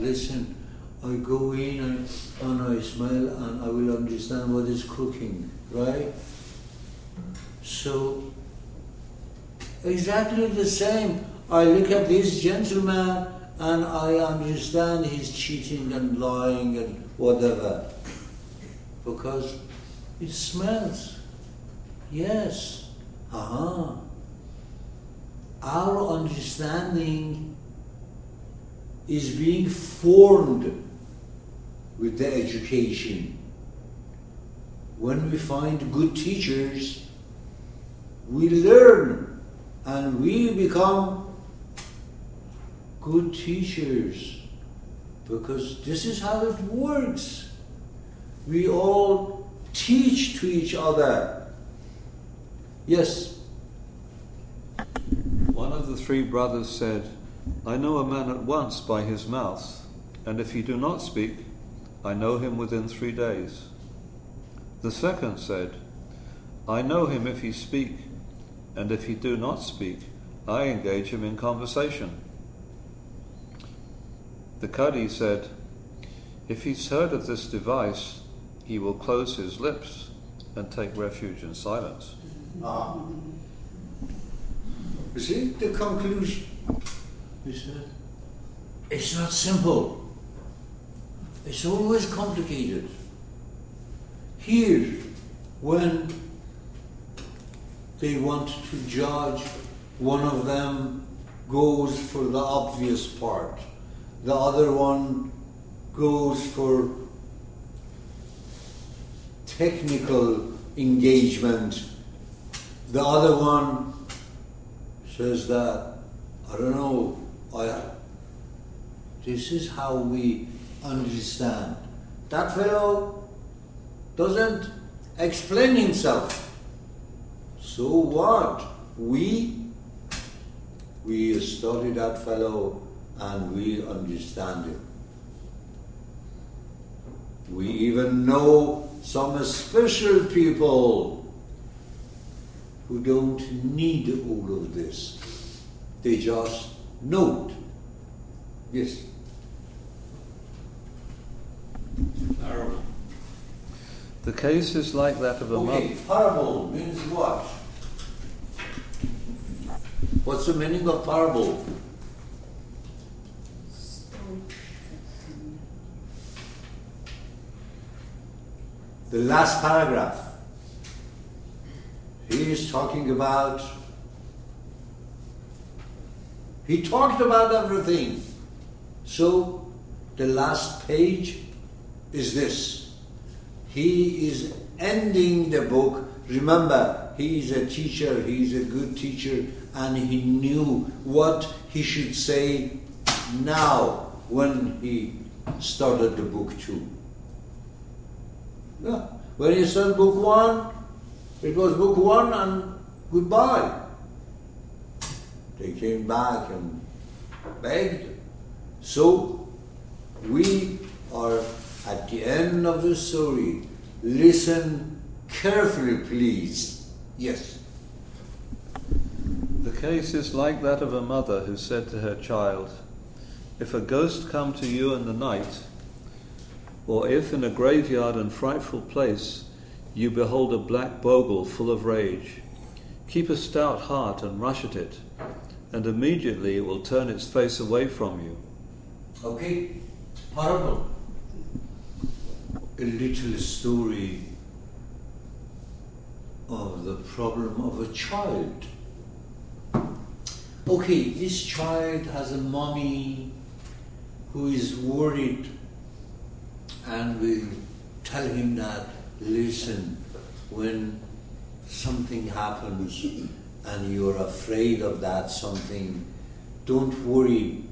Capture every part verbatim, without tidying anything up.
listen, I go in and, and I smell and I will understand what is cooking, right? So, exactly the same. I look at this gentleman and I understand he's cheating and lying and whatever. Because it smells. Yes. Aha. Our understanding is being formed with the education. When we find good teachers, we learn and we become good teachers, because this is how it works. We all teach to each other. Yes? One of the three brothers said, I know a man at once by his mouth, and if he do not speak, I know him within three days. The second said, I know him if he speak, and if he do not speak, I engage him in conversation. The Qadi said, if he's heard of this device, he will close his lips and take refuge in silence. Ah. You see the conclusion? He said, it's not simple. It's always complicated. Here, when they want to judge, one of them goes for the obvious part. The other one goes for technical engagement. The other one says that, I don't know, I, this is how we understand. That fellow doesn't explain himself. So what? We, we study that fellow and we understand him. We even know some special people who don't need all of this. They just know it. Yes? Parable. The case is like that of a Okay, mother. parable means what? What's the meaning of parable? The last paragraph. He is talking about, he talked about everything. So the last page is this. He is ending the book. Remember, he is a teacher, he is a good teacher, and he knew what he should say now when he started the book two. Yeah. When he started book one, it was book one and goodbye. They came back and begged. So we are at the end of the story. Listen carefully, please. Yes. The case is like that of a mother who said to her child, if a ghost come to you in the night, or if in a graveyard and frightful place you behold a black bogle full of rage, keep a stout heart and rush at it, and immediately it will turn its face away from you. Okay, parable. A little story of the problem of a child. Okay, this child has a mommy who is worried and will tell him that, listen, when something happens and you're afraid of that something, don't worry.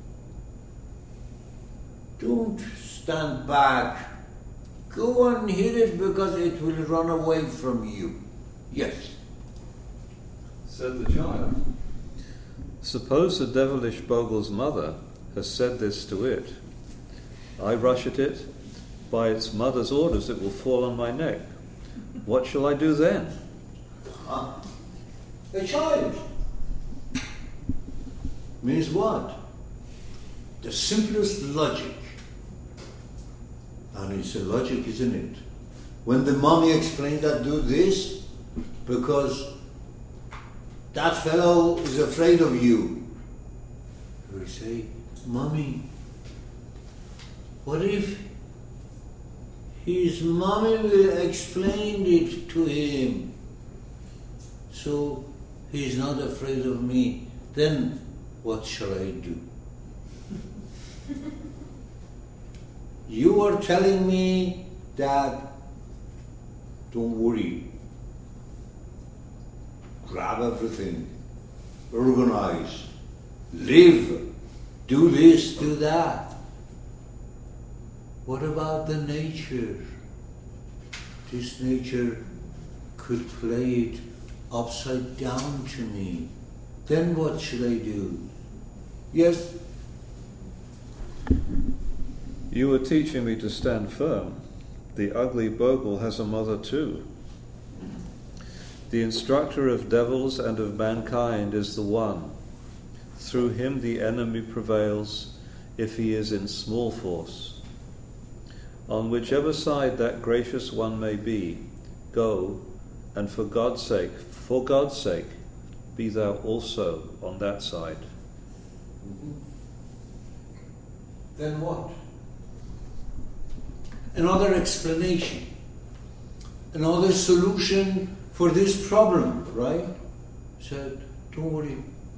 Don't stand back. Go and hit it because it will run away from you. Yes. Said the child. Suppose the devilish bogle's mother has said this to it. I rush at it. By its mother's orders it will fall on my neck. What shall I do then? Huh? A child. Means what? the simplest logic. And it's a logic, isn't it? When the mommy explained that, do this, because that fellow is afraid of you. We say, Mommy, what if his mommy will explain it to him so he's not afraid of me? Then what shall I do? You are telling me that, don't worry, grab everything, organize, live, do this, do that. What about the nature? This nature could play it upside down to me. Then what should I do? Yes? You were teaching me to stand firm. The ugly bogle has a mother too. The instructor of devils and of mankind is the one. Through him the enemy prevails, if he is in small force. On whichever side that gracious one may be, go, and for God's sake, for God's sake, be thou also on that side. Mm-hmm. Then what? Another explanation, another solution for this problem, right? Said, don't worry,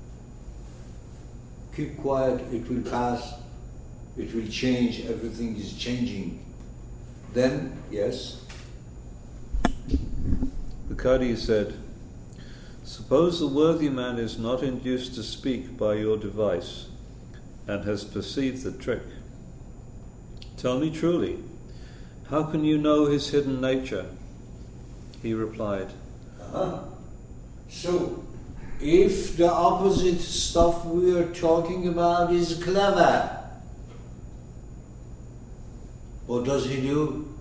keep quiet, it will pass, it will change, everything is changing. Then, yes? The Qadi said, suppose the worthy man is not induced to speak by your device and has perceived the trick. Tell me truly, how can you know his hidden nature? He replied, uh-huh. So, if the opposite stuff we are talking about is clever, what does he do?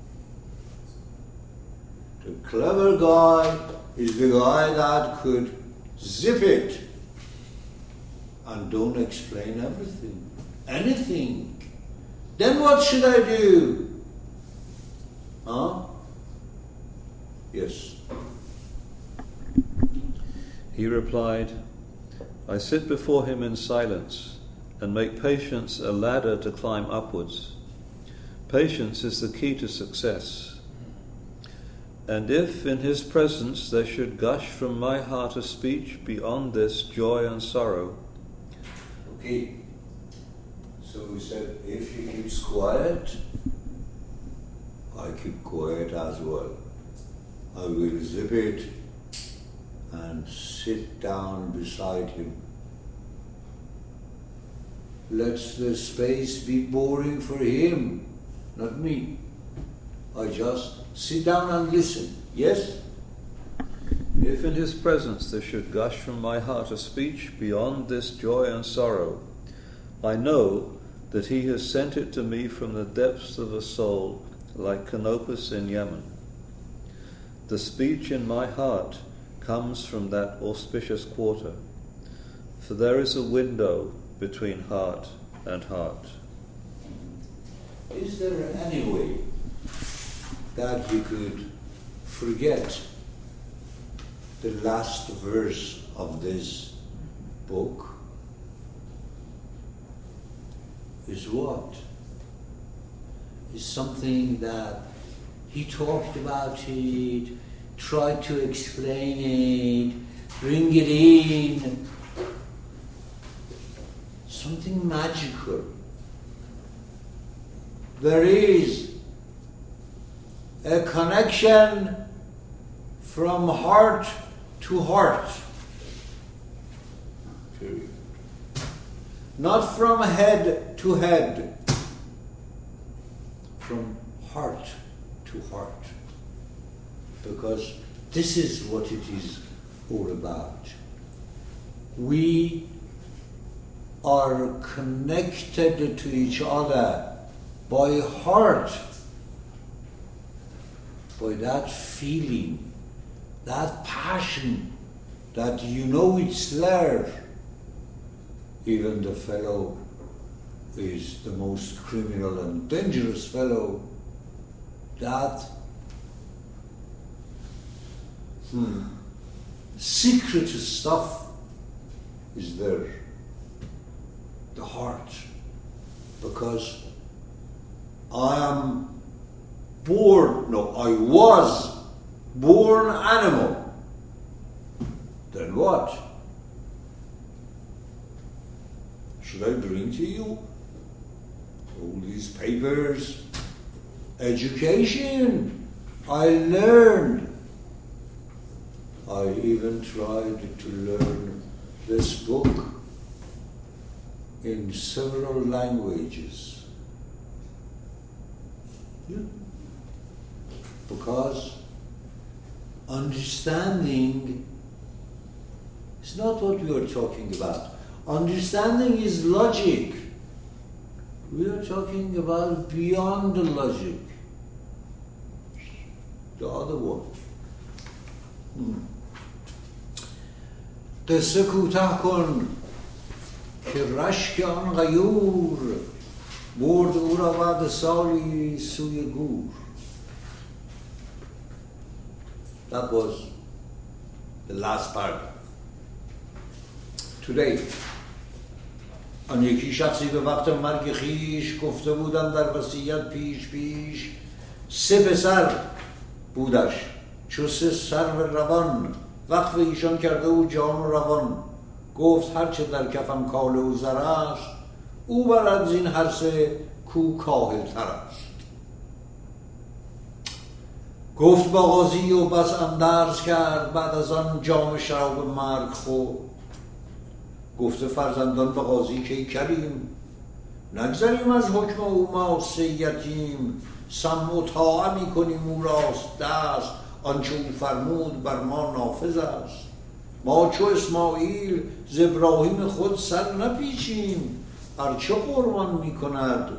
The clever guy is the guy that could zip it and don't explain everything, anything. Then what should I do? Huh? Yes. He replied, I sit before him in silence and make patience a ladder to climb upwards. Patience is the key to success. And if in his presence there should gush from my heart a speech beyond this joy and sorrow. Okay. So we said, if he keeps quiet, I keep quiet as well. I will zip it and sit down beside him. Let the space be boring for him, not me. I just sit down and listen. Yes? If in his presence there should gush from my heart a speech beyond this joy and sorrow, I know that he has sent it to me from the depths of a soul like Canopus in Yemen. The speech in my heart comes from that auspicious quarter, for there is a window between heart and heart. Is there any way that you could forget the last verse of this book? Is what? Is something that he talked about it, tried to explain it, bring it in. Something magical. There is a connection from heart to heart. Period. Not from head to head. From heart to heart. Because this is what it is all about. We are connected to each other by heart, by that feeling, that passion, that you know it's there. Even the fellow is the most criminal and dangerous fellow, that hmm, secret stuff is there, the heart, because I am born, no, I was born animal. Then what? Should I bring to you all these papers? Education. I learned. I even tried to learn this book in several languages. Yeah. Because understanding is not what we are talking about. Understanding is logic. We are talking about beyond the logic. The other one. Hmm. قصه کوتاه کن که رشک آن غیور برد او را بعد سالی سوی گور. That was the last paragraph. Today, آن یکی شخصی به وقت مرگ خیش گفته بودند در وصیت پیش پیش سه پسر بودش چو سه سرو روان وقف ایشان کرده او جان و روان گفت هرچه در کفم کاله و زر است او برد زین هر سه کو کاهل تر است. گفت با قاضی و بس اندرز کرد بعد از آن جام شراب مرگ خورد. گفته فرزندان به قاضی که ای کریم نگذریم از حکم او ما سه یتیم سمع و طاعه می کنیم او راست دست آنچه او فرمود بر ما نافذ است. ما چو اسماعیل ز ابراهیم خود سر نپیچیم بر چه قربان می کند.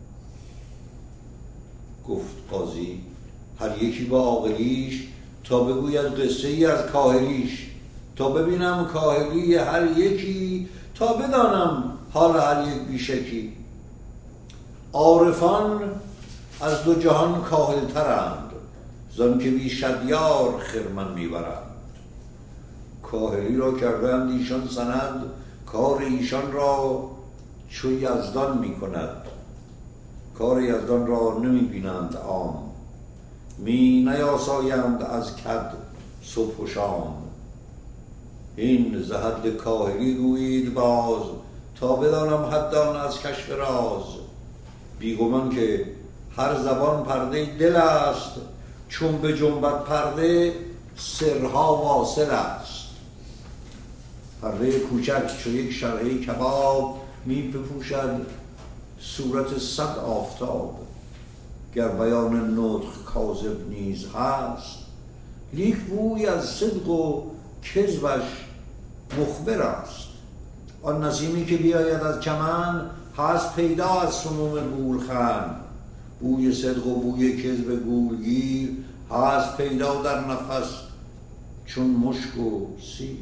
گفت قاضی هر یکی با عاقلیش تا بگوید قصه ای از کاهلیش تا ببینم کاهلی هر یکی تا بدانم حال هر یک بیشکی. عارفان از دو جهان کاهل ترند زن که بی شدیار خرمن میبرند. کاهلی را کردند ایشان سند کار ایشان را چو یزدان میکند. کار یزدان را نمیبینند عام می نیاسایند از کد صبح و شام. این ز حد کاهلی گویید باز تا بدانم حدان از کشف راز. بیگمان که هر زبان پرده دل است چون به جنبت پرده سرها واصل است. پرده کوچک چو یک شرحه کباب می بپوشد صورت صد آفتاب. گر بیان نطق کاذب نیز هست لیک بوی از صدق و کذبش مخبر است. آن نسیمی که بیاید از چمن هست پیدا از سموم گولخن. بوی صدق و بوی کذب گولگیر هست پیدا در نفس چون مشک و سیر.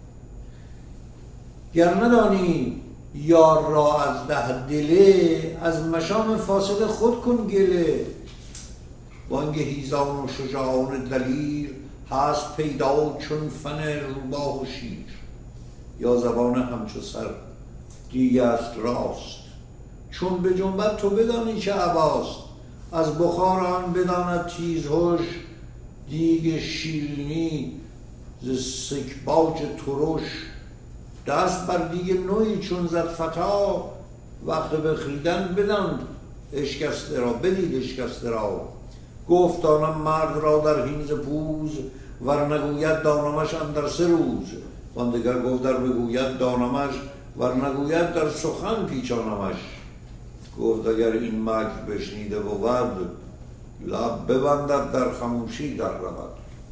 گر ندانی یار را از ده دله از مشام فاسد خود کن گله. بانگ هیزان و شجاعان دلیر هست پیدا چون فن روباه و شیر. یا زبان همچو سر دیگه است راست چون به جنبت تو بدانی چه عباست. از بخار آن بداند تیز هوش دیگ شیرینی ز سکباج ترش. دست بر دیگ نوی چون زد فتا وقت بخریدن بداند اشکسته را بدید اشکسته را. گفت دانم مرد را در حین ز پوز ور نگوید دانمش اندر سه روز. واندگر گفت در بگوید دانمش ور نگوید در سخن پیچانمش. گفت اگر این مکر بشنیده بود لب ببندد در خموشی در رود.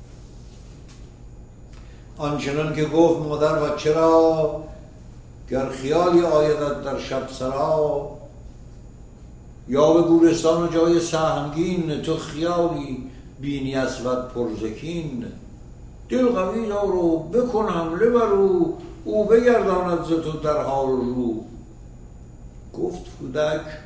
آنچنان که گفت مادر و چرا گر خیالی آیدت در شب سرا. یا به گورستان و جای سهمگین تو خیالی بینی اسود پرزکین. دل قوی دار و بکن حمله بر او او بگرداند ز تو در حال رو. گفت کودک